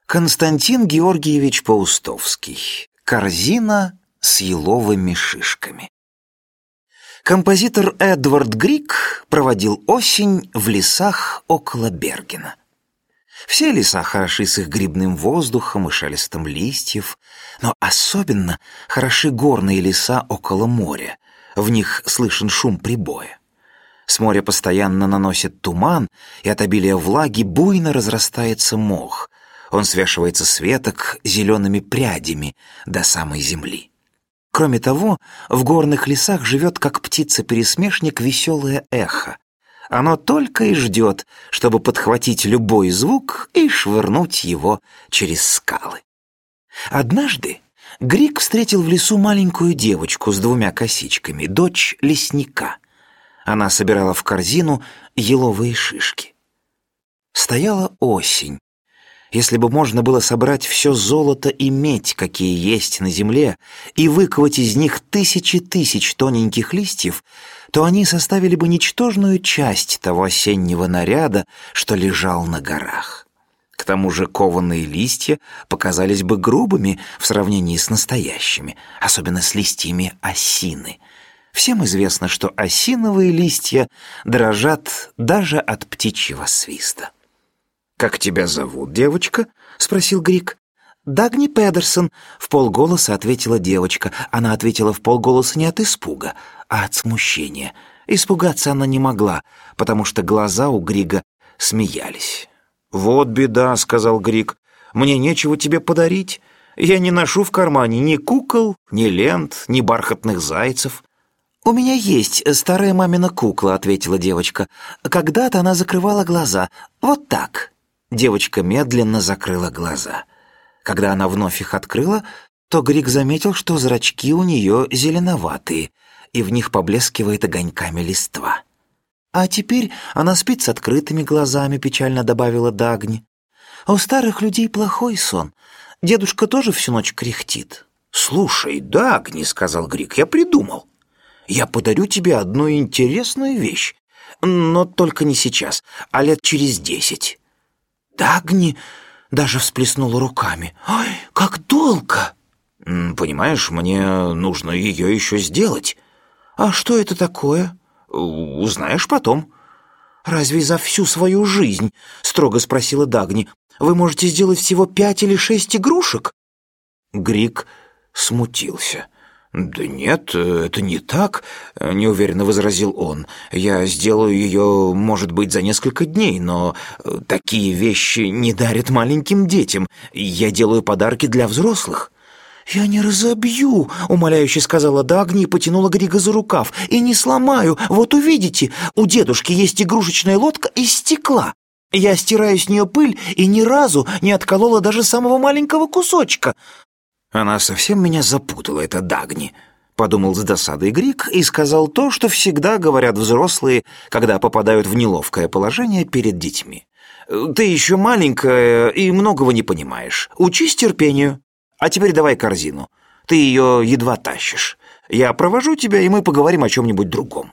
Константин Георгиевич Паустовский. Корзина с еловыми шишками. Композитор Эдвард Грик проводил осень в лесах около Бергена. Все леса хороши с их грибным воздухом и шелестом листьев, но особенно хороши горные леса около моря. В них слышен шум прибоя. С моря постоянно наносит туман, и от обилия влаги буйно разрастается мох. Он свешивается с веток зелеными прядями до самой земли. Кроме того, в горных лесах живет, как птица-пересмешник, веселое эхо. Оно только и ждет, чтобы подхватить любой звук и швырнуть его через скалы. Однажды Грик встретил в лесу маленькую девочку с 2 косичками, дочь лесника. Она собирала в корзину еловые шишки. Стояла осень. Если бы можно было собрать все золото и медь, какие есть на земле, и выковать из них тысячи тысяч тоненьких листьев, то они составили бы ничтожную часть того осеннего наряда, что лежал на горах. К тому же кованые листья показались бы грубыми в сравнении с настоящими, особенно с листьями осины. Всем известно, что осиновые листья дрожат даже от птичьего свиста. «Как тебя зовут, девочка?» — спросил Грик. «Дагни Педерсон», — вполголоса ответила девочка. Она ответила вполголоса не от испуга, а от смущения. Испугаться она не могла, потому что глаза у Грига смеялись. «Вот беда», — сказал Грик. «Мне нечего тебе подарить. Я не ношу в кармане ни кукол, ни лент, ни бархатных зайцев». «У меня есть старая мамина кукла», — ответила девочка. «Когда-то она закрывала глаза. Вот так». Девочка медленно закрыла глаза. Когда она вновь их открыла, то Грик заметил, что зрачки у нее зеленоватые, и в них поблескивает огоньками листва. «А теперь она спит с открытыми глазами», — печально добавила Дагни. «У старых людей плохой сон. Дедушка тоже всю ночь кряхтит». «Слушай, Дагни», — сказал Грик, — «я придумал. Я подарю тебе одну интересную вещь, но только не сейчас, а лет через 10. Дагни даже всплеснула руками. «Ой, как долго!» «Понимаешь, мне нужно ее еще сделать». «А что это такое?» «Узнаешь потом». «Разве за всю свою жизнь, — строго спросила Дагни, — вы можете сделать всего 5 или 6 игрушек?» Грик смутился. «Да нет, это не так», — неуверенно возразил он. «Я сделаю ее, может быть, за несколько дней, но такие вещи не дарят маленьким детям. Я делаю подарки для взрослых». «Я не разобью», — умоляюще сказала Дагни и потянула Грига за рукав. «И не сломаю. Вот увидите, у дедушки есть игрушечная лодка из стекла. Я стираю с нее пыль и ни разу не отколола даже самого маленького кусочка». «Она совсем меня запутала, эта Дагни», — подумал с досадой Грик и сказал то, что всегда говорят взрослые, когда попадают в неловкое положение перед детьми. «Ты еще маленькая и многого не понимаешь. Учись терпению. А теперь давай корзину. Ты ее едва тащишь. Я провожу тебя, и мы поговорим о чем-нибудь другом».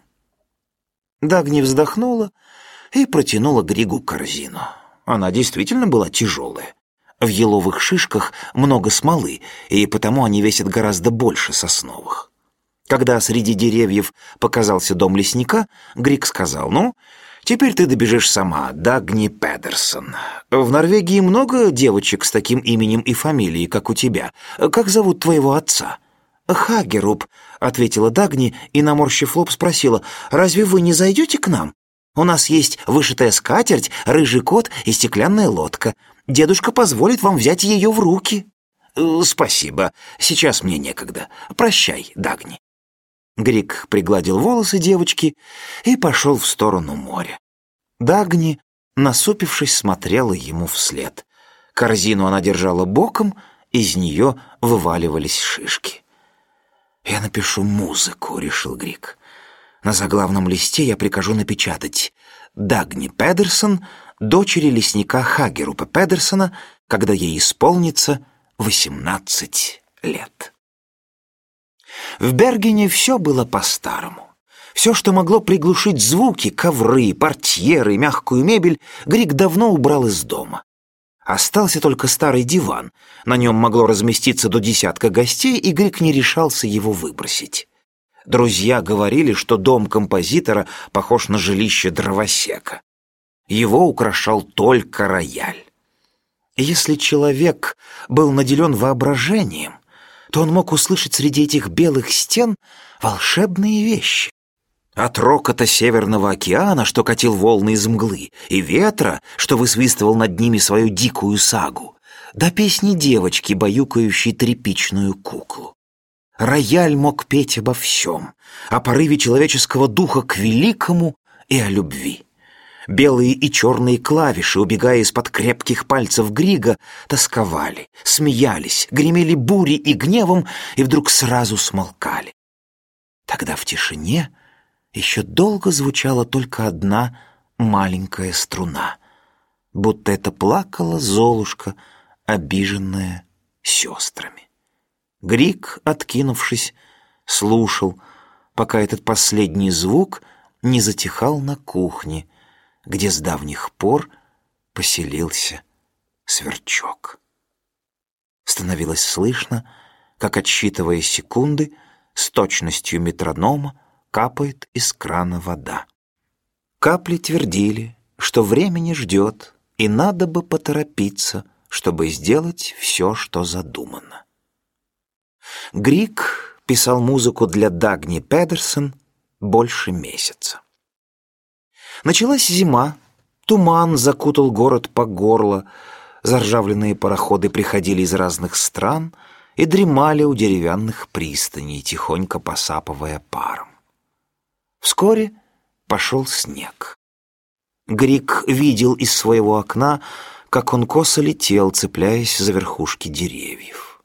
Дагни вздохнула и протянула Григу корзину. Она действительно была тяжелая. В еловых шишках много смолы, и потому они весят гораздо больше сосновых. Когда среди деревьев показался дом лесника, Грик сказал: «Ну, теперь ты добежишь сама, Дагни Педерсон. В Норвегии много девочек с таким именем и фамилией, как у тебя. Как зовут твоего отца?» «Хагеруп», — ответила Дагни и, наморщив лоб, спросила: «Разве вы не зайдете к нам? У нас есть вышитая скатерть, рыжий кот и стеклянная лодка. Дедушка позволит вам взять ее в руки». «Спасибо, сейчас мне некогда. Прощай, Дагни». Грик пригладил волосы девочки и пошел в сторону моря. Дагни, насупившись, смотрела ему вслед. Корзину она держала боком, из нее вываливались шишки. «Я напишу музыку», — решил Грик. «На заглавном листе я прикажу напечатать: Дагни Педерсон, дочери лесника Хагерупа Педерсона, когда ей исполнится 18 лет». В Бергене все было по-старому. Все, что могло приглушить звуки, ковры, портьеры, мягкую мебель, Грик давно убрал из дома. Остался только старый диван. На нем могло разместиться до 10 гостей, и Грик не решался его выбросить. Друзья говорили, что дом композитора похож на жилище дровосека. Его украшал только рояль. Если человек был наделен воображением, то он мог услышать среди этих белых стен волшебные вещи. От рокота Северного океана, что катил волны из мглы, и ветра, что высвистывал над ними свою дикую сагу, до песни девочки, баюкающей тряпичную куклу. Рояль мог петь обо всем, о порыве человеческого духа к великому и о любви. Белые и черные клавиши, убегая из-под крепких пальцев Грига, тосковали, смеялись, гремели бурей и гневом и вдруг сразу смолкали. Тогда в тишине еще долго звучала только одна маленькая струна, будто это плакала Золушка, обиженная сестрами. Григ, откинувшись, слушал, пока этот последний звук не затихал на кухне, где с давних пор поселился Сверчок. Становилось слышно, как, отсчитывая секунды, с точностью метронома капает из крана вода. Капли твердили, что времени ждет, и надо бы поторопиться, чтобы сделать все, что задумано. Григ писал музыку для Дагни Педерсон больше месяца. Началась зима, туман закутал город по горло, заржавленные пароходы приходили из разных стран и дремали у деревянных пристаней, тихонько посапывая паром. Вскоре пошел снег. Григ видел из своего окна, как он косо летел, цепляясь за верхушки деревьев.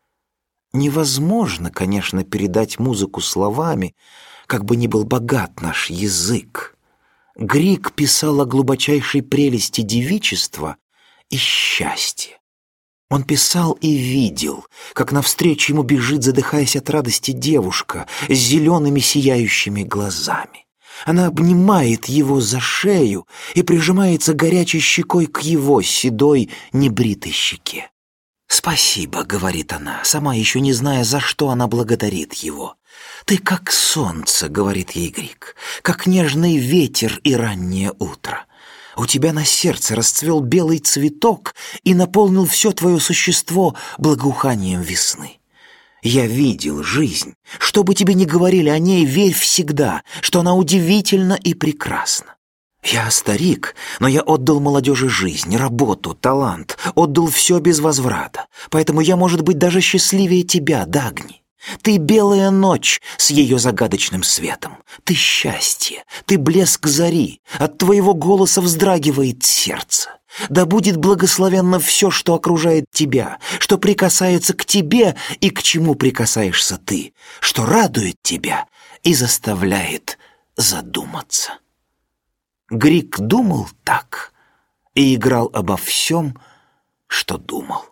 Невозможно, конечно, передать музыку словами, как бы ни был богат наш язык. Григ писал о глубочайшей прелести девичества и счастья. Он писал и видел, как навстречу ему бежит, задыхаясь от радости, девушка с зелеными сияющими глазами. Она обнимает его за шею и прижимается горячей щекой к его седой небритой щеке. «Спасибо», — говорит она, сама еще не зная, за что она благодарит его. «Ты как солнце», — говорит ей Григ, — «как нежный ветер и раннее утро. У тебя на сердце расцвел белый цветок и наполнил все твое существо благоуханием весны. Я видел жизнь. Что бы тебе ни говорили о ней, верь всегда, что она удивительна и прекрасна. Я старик, но я отдал молодежи жизнь, работу, талант, отдал все без возврата, поэтому я, может быть, даже счастливее тебя, Дагни. Ты белая ночь с ее загадочным светом. Ты счастье, ты блеск зари. От твоего голоса вздрагивает сердце. Да будет благословенно все, что окружает тебя, что прикасается к тебе и к чему прикасаешься ты, что радует тебя и заставляет задуматься». Григ думал так и играл обо всем, что думал.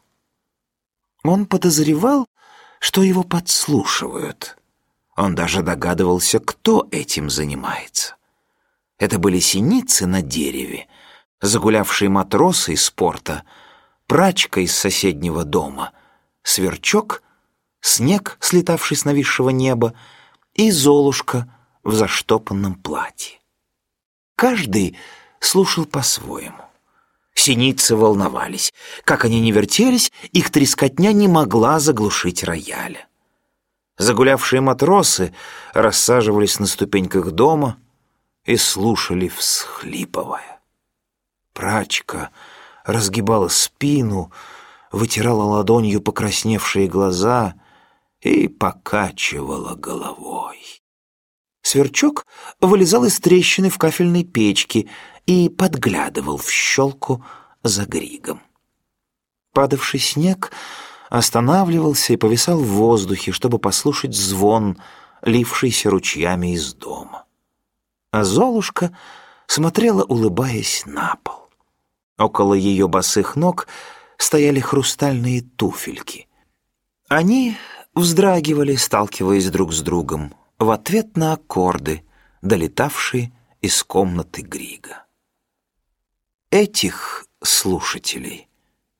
Он подозревал, что его подслушивают. Он даже догадывался, кто этим занимается. Это были синицы на дереве, загулявшие матросы из порта, прачка из соседнего дома, Сверчок, снег, слетавший с нависшего неба, и Золушка в заштопанном платье. Каждый слушал по-своему. Синицы волновались. Как они ни вертелись, их трескотня не могла заглушить рояля. Загулявшие матросы рассаживались на ступеньках дома и слушали, всхлипывая. Прачка разгибала спину, вытирала ладонью покрасневшие глаза и покачивала головой. Сверчок вылезал из трещины в кафельной печке и подглядывал в щелку за Григом. Падавший снег останавливался и повисал в воздухе, чтобы послушать звон, лившийся ручьями из дома. А Золушка смотрела, улыбаясь, на пол. Около ее босых ног стояли хрустальные туфельки. Они вздрагивали, сталкиваясь друг с другом, в ответ на аккорды, долетавшие из комнаты Грига. Этих слушателей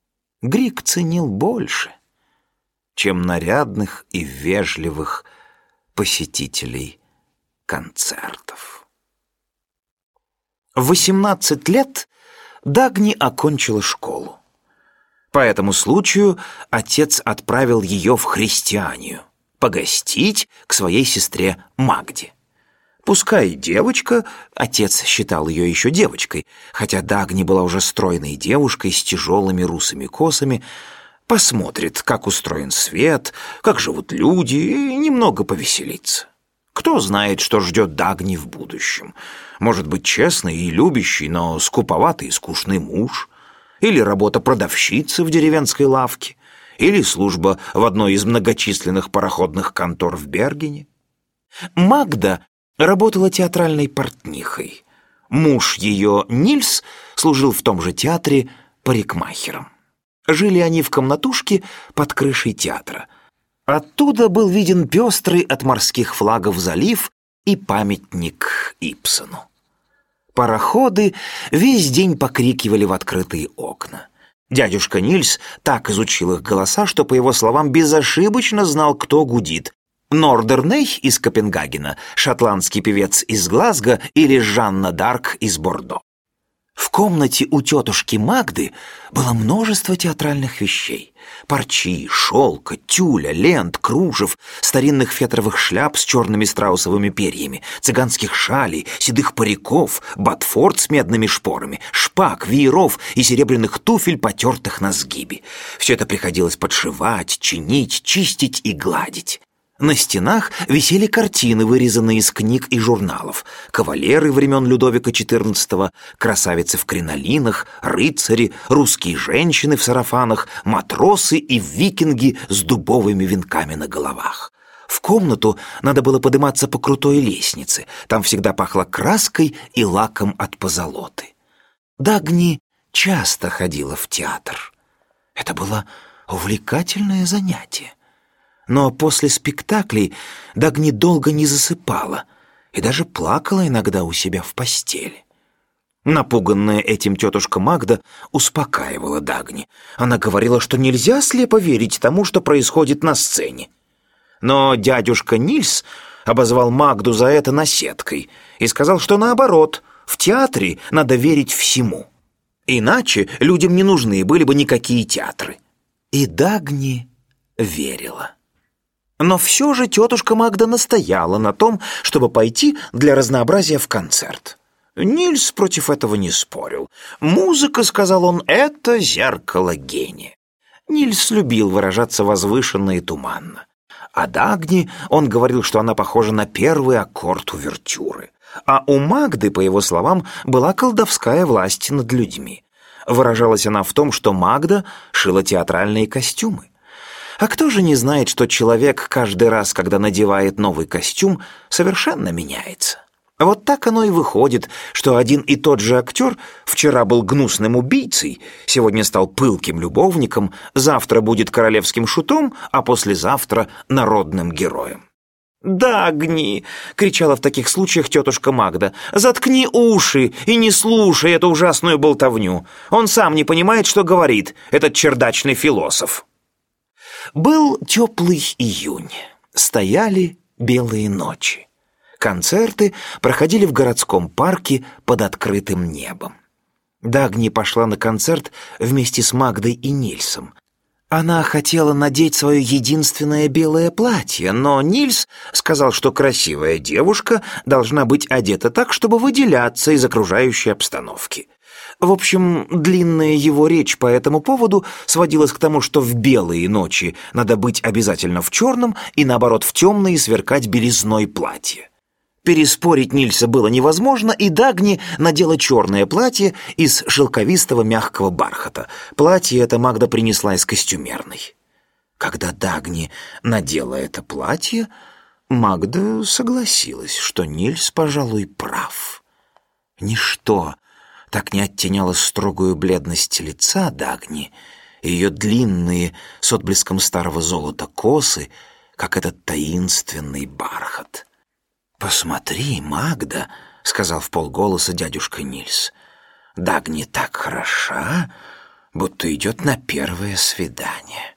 Грик ценил больше, чем нарядных и вежливых посетителей концертов. В 18 лет Дагни окончила школу. По этому случаю отец отправил ее в христианию погостить к своей сестре Магде. Пускай девочка, отец считал ее еще девочкой, хотя Дагни была уже стройной девушкой с тяжелыми русыми косами, посмотрит, как устроен свет, как живут люди, и немного повеселится. Кто знает, что ждет Дагни в будущем. Может быть, честный и любящий, но скуповатый и скучный муж, или работа продавщицы в деревенской лавке, или служба в одной из многочисленных пароходных контор в Бергене. Магда работала театральной портнихой. Муж ее, Нильс, служил в том же театре парикмахером. Жили они в комнатушке под крышей театра. Оттуда был виден пестрый от морских флагов залив и памятник Ибсену. Пароходы весь день покрикивали в открытые окна. Дядюшка Нильс так изучил их голоса, что, по его словам, безошибочно знал, кто гудит. Нордерней из Копенгагена, шотландский певец из Глазго или Жанна Дарк из Бордо. В комнате у тетушки Магды было множество театральных вещей. Парчи, шелка, тюля, лент, кружев, старинных фетровых шляп с черными страусовыми перьями, цыганских шалей, седых париков, ботфорд с медными шпорами, шпаг, вееров и серебряных туфель, потертых на сгибе. Все это приходилось подшивать, чинить, чистить и гладить. На стенах висели картины, вырезанные из книг и журналов. Кавалеры времен Людовика XIV, красавицы в кринолинах, рыцари, русские женщины в сарафанах, матросы и викинги с дубовыми венками на головах. В комнату надо было подниматься по крутой лестнице. Там всегда пахло краской и лаком от позолоты. Дагни часто ходила в театр. Это было увлекательное занятие. Но после спектаклей Дагни долго не засыпала и даже плакала иногда у себя в постели. Напуганная этим тетушка Магда успокаивала Дагни. Она говорила, что нельзя слепо верить тому, что происходит на сцене. Но дядюшка Нильс обозвал Магду за это наседкой и сказал, что наоборот, в театре надо верить всему. Иначе людям не нужны были бы никакие театры. И Дагни верила. Но все же тетушка Магда настояла на том, чтобы пойти для разнообразия в концерт. Нильс против этого не спорил. «Музыка, — сказал он, — это зеркало гения». Нильс любил выражаться возвышенно и туманно. О Дагни он говорил, что она похожа на первый аккорд увертюры. А у Магды, по его словам, была колдовская власть над людьми. Выражалась она в том, что Магда шила театральные костюмы. А кто же не знает, что человек каждый раз, когда надевает новый костюм, совершенно меняется? Вот так оно и выходит, что один и тот же актер вчера был гнусным убийцей, сегодня стал пылким любовником, завтра будет королевским шутом, а послезавтра народным героем. «Дагни!» — кричала в таких случаях тетушка Магда. «Заткни уши и не слушай эту ужасную болтовню. Он сам не понимает, что говорит, этот чердачный философ». Был теплый июнь, стояли белые ночи. Концерты проходили в городском парке под открытым небом. Дагни пошла на концерт вместе с Магдой и Нильсом. Она хотела надеть свое единственное белое платье, но Нильс сказал, что красивая девушка должна быть одета так, чтобы выделяться из окружающей обстановки. В общем, длинная его речь по этому поводу сводилась к тому, что в белые ночи надо быть обязательно в черном и, наоборот, в темные сверкать белизной платье. Переспорить Нильса было невозможно, и Дагни надела черное платье из шелковистого мягкого бархата. Платье это Магда принесла из костюмерной. Когда Дагни надела это платье, Магда согласилась, что Нильс, пожалуй, прав. Ничто так не оттеняло строгую бледность лица Дагни, ее длинные с отблеском старого золота косы, как этот таинственный бархат. «Посмотри, Магда», — сказал вполголоса дядюшка Нильс, — «Дагни так хороша, будто идет на первое свидание.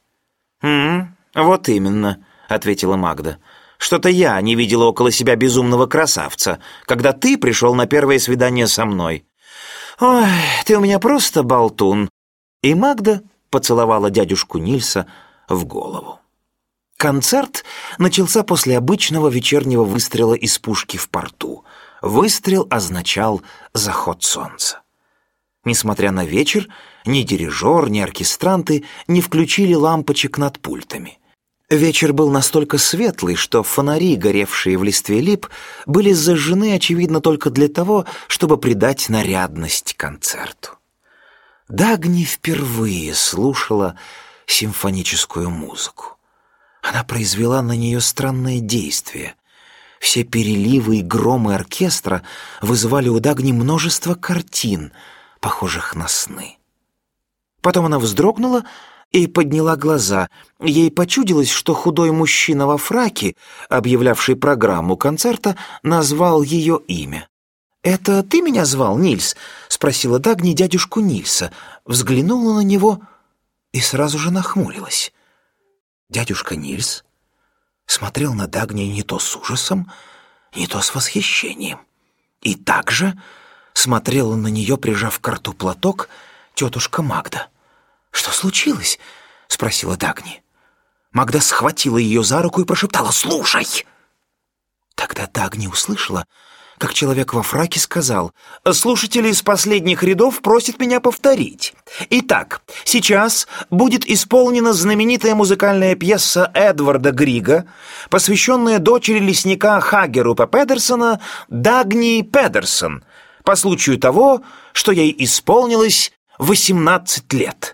Вот именно», — ответила Магда. «Что-то я не видела около себя безумного красавца, когда ты пришел на первое свидание со мной. Ой, ты у меня просто болтун». И Магда поцеловала дядюшку Нильса в голову. Концерт начался после обычного вечернего выстрела из пушки в порту. Выстрел означал заход солнца. Несмотря на вечер, ни дирижер, ни оркестранты не включили лампочек над пультами. Вечер был настолько светлый, что фонари, горевшие в листве лип, были зажжены, очевидно, только для того, чтобы придать нарядность концерту. Дагни впервые слушала симфоническую музыку. Она произвела на нее странное действие. Все переливы и громы оркестра вызывали у Дагни множество картин, похожих на сны. Потом она вздрогнула и подняла глаза. Ей почудилось, что худой мужчина во фраке, объявлявший программу концерта, назвал ее имя. «Это ты меня звал, Нильс?» — спросила Дагни дядюшку Нильса, взглянула на него и сразу же нахмурилась. Дядюшка Нильс смотрел на Дагни не то с ужасом, не то с восхищением. И также смотрела на нее, прижав к рту платок, тетушка Магда. «Что случилось?» — спросила Дагни. Магда схватила ее за руку и прошептала: «Слушай!» Тогда Дагни услышала, как человек во фраке сказал: «Слушатели из последних рядов просят меня повторить. Итак, сейчас будет исполнена знаменитая музыкальная пьеса Эдварда Грига, посвященная дочери лесника Хагерупа Педерсона Дагни Педерсон, по случаю того, что ей исполнилось 18 лет».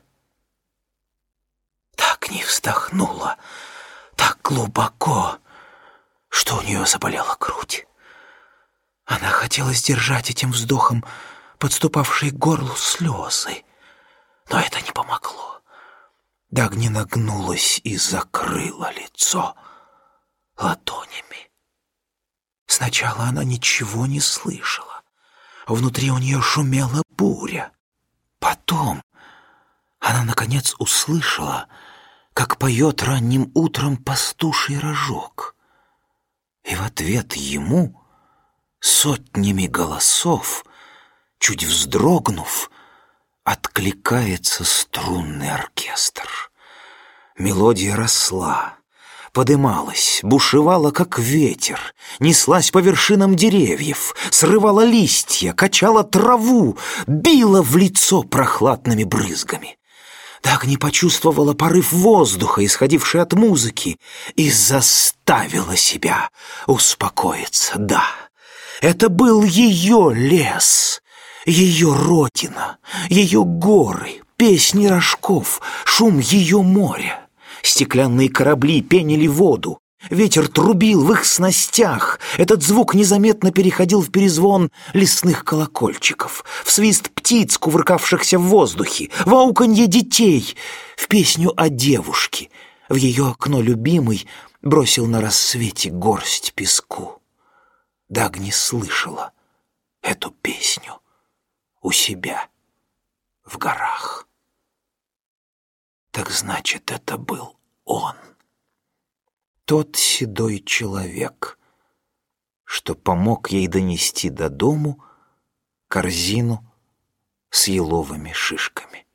Дагни вздохнула так глубоко, что у нее заболела грудь. Она хотела сдержать этим вздохом подступавшие к горлу слезы, но это не помогло. Дагни нагнулась и закрыла лицо ладонями. Сначала она ничего не слышала. Внутри у нее шумела буря. Потом она, наконец, услышала, как поет ранним утром пастуший рожок. И в ответ ему сотнями голосов, чуть вздрогнув, откликается струнный оркестр. Мелодия росла, подымалась, бушевала, как ветер, неслась по вершинам деревьев, срывала листья, качала траву, била в лицо прохладными брызгами. Дагни почувствовала порыв воздуха, исходивший от музыки, и заставила себя успокоиться. Да, это был ее лес, ее родина, ее горы, песни рожков, шум ее моря. Стеклянные корабли пенили воду, ветер трубил в их снастях. Этот звук незаметно переходил в перезвон лесных колокольчиков, в свист птиц, кувыркавшихся в воздухе, в ауканье детей, в песню о девушке. В ее окно любимый бросил на рассвете горсть песку. Дагни слышала эту песню у себя в горах. Так значит, это был он, тот седой человек, что помог ей донести до дому корзину с еловыми шишками.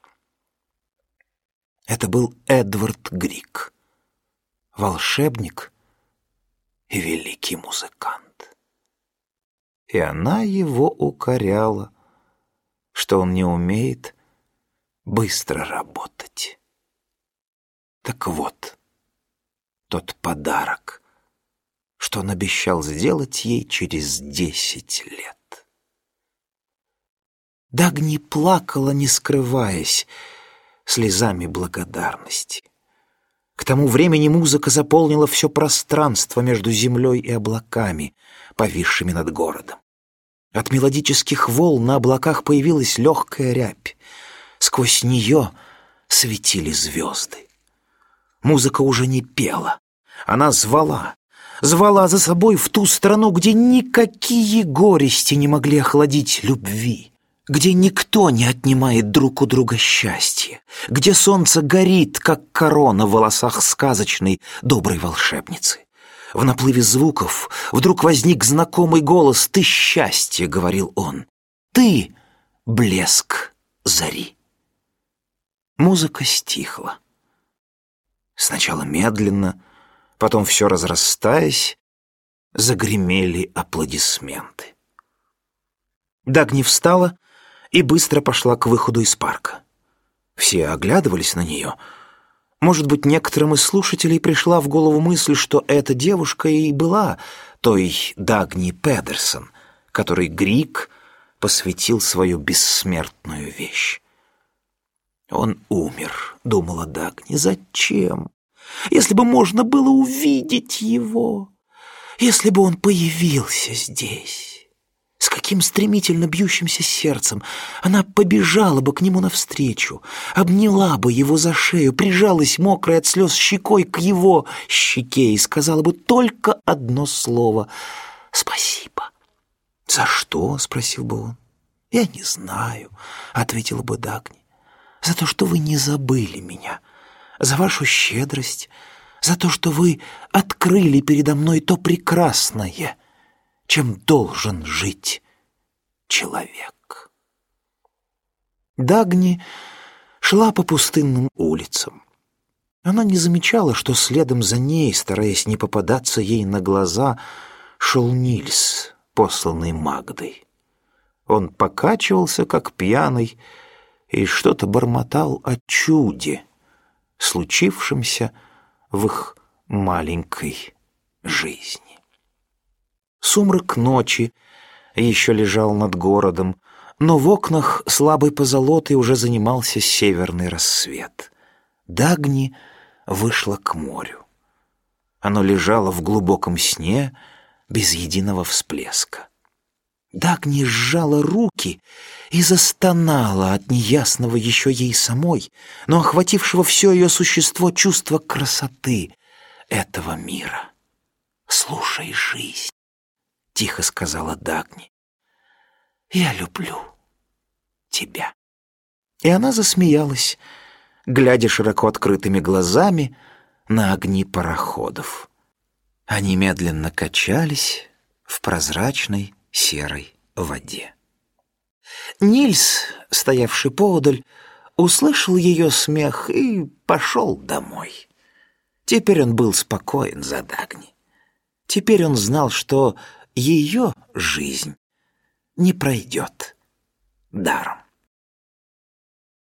Это был Эдвард Григ, волшебник и великий музыкант. И она его укоряла, что он не умеет быстро работать. Так вот, тот подарок, что он обещал сделать ей через 10 лет. Дагни плакала, не скрываясь, слезами благодарности. К тому времени музыка заполнила все пространство между землей и облаками, повисшими над городом. От мелодических волн на облаках появилась легкая рябь. Сквозь нее светили звезды. Музыка уже не пела. Она звала за собой в ту страну, где никакие горести не могли охладить любви. где никто не отнимает друг у друга счастье, где солнце горит, как корона в волосах сказочной доброй волшебницы. В наплыве звуков вдруг возник знакомый голос: «Ты счастье», — говорил он, — «ты блеск зари». Музыка стихла. Сначала медленно, потом все разрастаясь, загремели аплодисменты. Дагни встала и быстро пошла к выходу из парка. Все оглядывались на нее. Может быть, некоторым из слушателей пришла в голову мысль, что эта девушка и была той Дагни Педерсон, которой Грик посвятил свою бессмертную вещь. «Он умер», — думала Дагни. «Зачем? Если бы можно было увидеть его, если бы он появился здесь». С каким стремительно бьющимся сердцем она побежала бы к нему навстречу, обняла бы его за шею, прижалась мокрой от слез щекой к его щеке и сказала бы только одно слово: «Спасибо». «За что?» — спросил бы он. «Я не знаю», — ответила бы Дагни. «За то, что вы не забыли меня, за вашу щедрость, за то, что вы открыли передо мной то прекрасное, чем должен жить человек». Дагни шла по пустынным улицам. Она не замечала, что следом за ней, стараясь не попадаться ей на глаза, шел Нильс, посланный Магдой. Он покачивался, как пьяный, и что-то бормотал о чуде, случившемся в их маленькой жизни. Сумрак ночи еще лежал над городом, но в окнах слабой позолотой уже занимался северный рассвет. Дагни вышла к морю. Оно лежало в глубоком сне, без единого всплеска. Дагни сжала руки и застонала от неясного еще ей самой, но охватившего все ее существо чувства красоты этого мира. «Слушай, жизнь», — тихо сказала Дагни, — «я люблю тебя». И она засмеялась, глядя широко открытыми глазами на огни пароходов. Они медленно качались в прозрачной серой воде. Нильс, стоявший поодаль, услышал ее смех и пошел домой. Теперь он был спокоен за Дагни. Теперь он знал, что ее жизнь не пройдет даром.